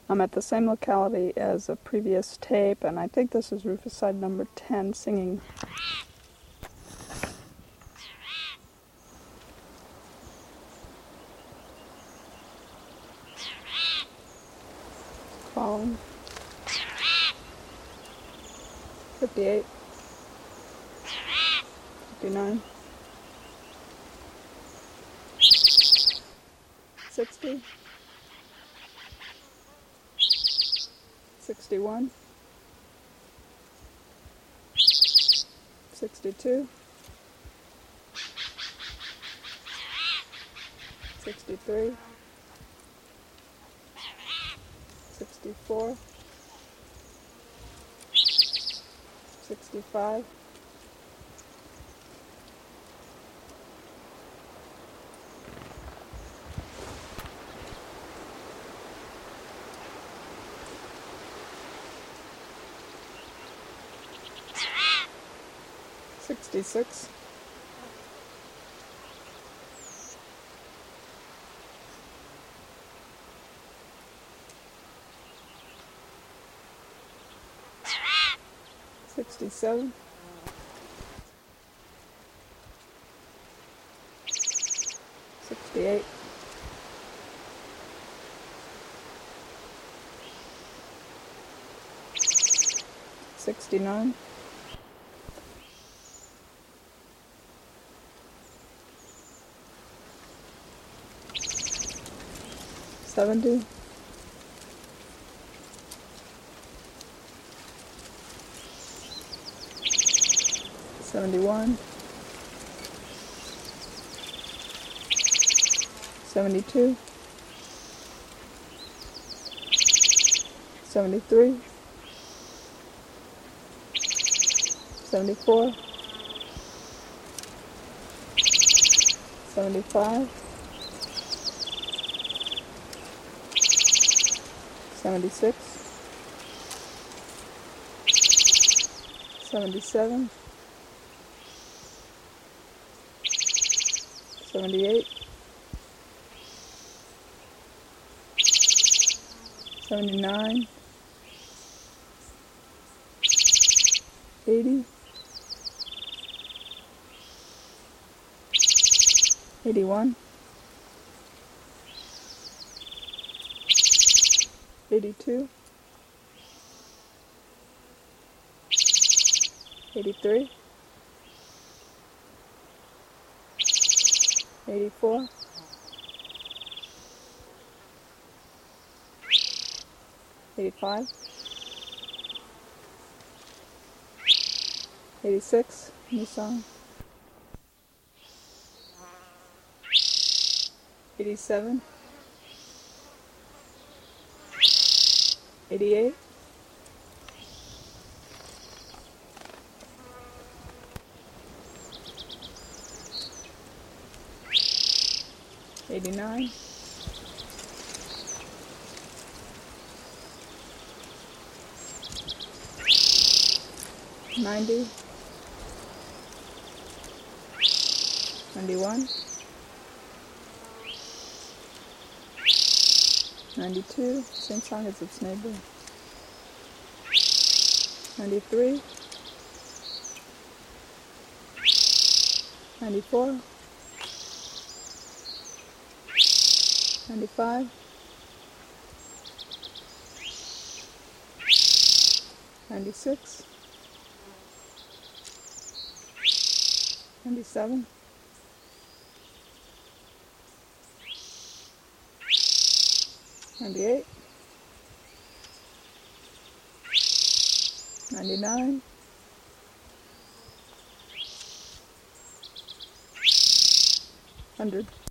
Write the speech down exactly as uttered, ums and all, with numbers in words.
I'm at the same locality as a previous tape, and I think this is Rufuside number ten singing. Following. fifty-eight. fifty-nine. sixty. sixty-one. sixty-two. sixty-three. sixty-four. sixty-five. sixty-six. sixty-seven. sixty-eight. sixty-nine. seventy. seventy-one. seventy-two. seventy-three. seventy-four. seventy-five. seventy-six. seventy-seven. seventy-eight. seventy-nine. eighty. eighty-one. eighty-two. eighty-three. eighty-four. eighty-five. eighty-six. New song. eighty-seven. eighty-eight. eighty-nine. ninety. ninety-one. ninety-two, same song as its neighbor. ninety-three. ninety-four. ninety-five. ninety-six. ninety-seven. ninety-eight. ninety-nine. one hundred.